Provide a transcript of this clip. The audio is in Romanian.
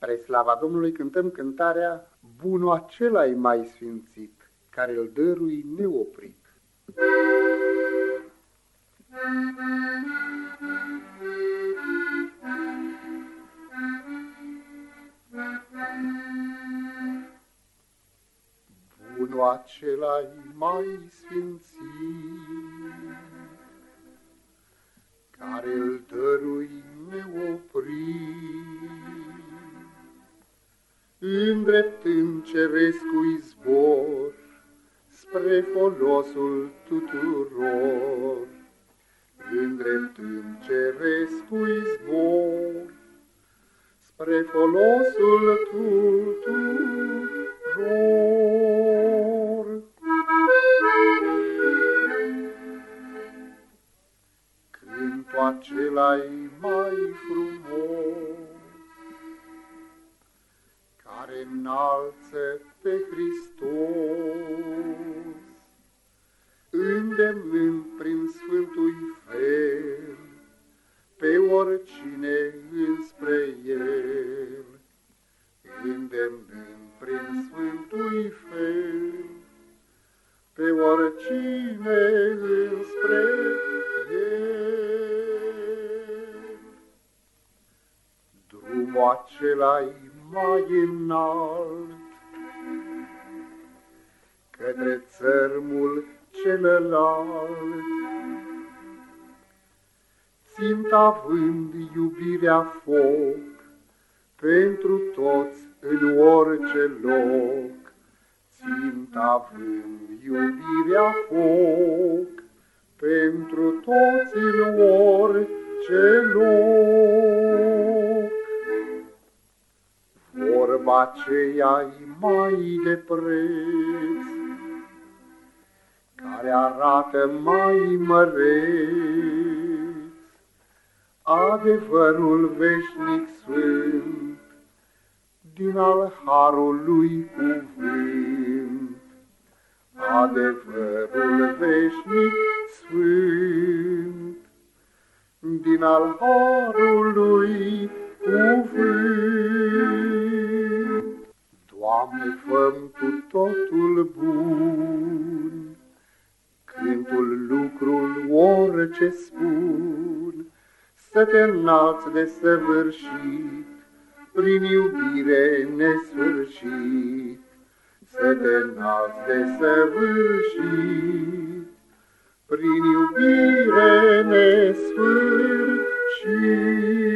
Spre slava Domnului cântăm cântarea Bunul acela-i mai sfințit, care îl dărui neoprit. Bunul acela-i mai sfințit, care îl dărui neoprit, îndreptând cerescul izvor spre folosul tuturor. Îndreptând cerescul izvor spre folosul tuturor. Cântul acela-i mai frumos, care înalță pe Hristos, îndemnând prin Sfântul fel pe oricine înspre El, îndemnând prin Sfântul fel pe oricine înspre El. Drumul acela-i mai înalt către țărmul celălalt, ținta având iubirea foc pentru toți în orice loc. Ținta având iubirea foc pentru toți în orice loc. Vorba aceea-i mai de preț, care arată mai măreț adevărul veșnic sfânt din al harului cuvânt. Adevărul veșnic sfânt din al harului cuvânt. Doamne, fă-mi Tu totul bun, cântul, lucrul, orice spun, să Te înalți de săvârșit, prin iubire nesfârșit. Să Te înalți de săvârșit, prin iubire nesfârșit.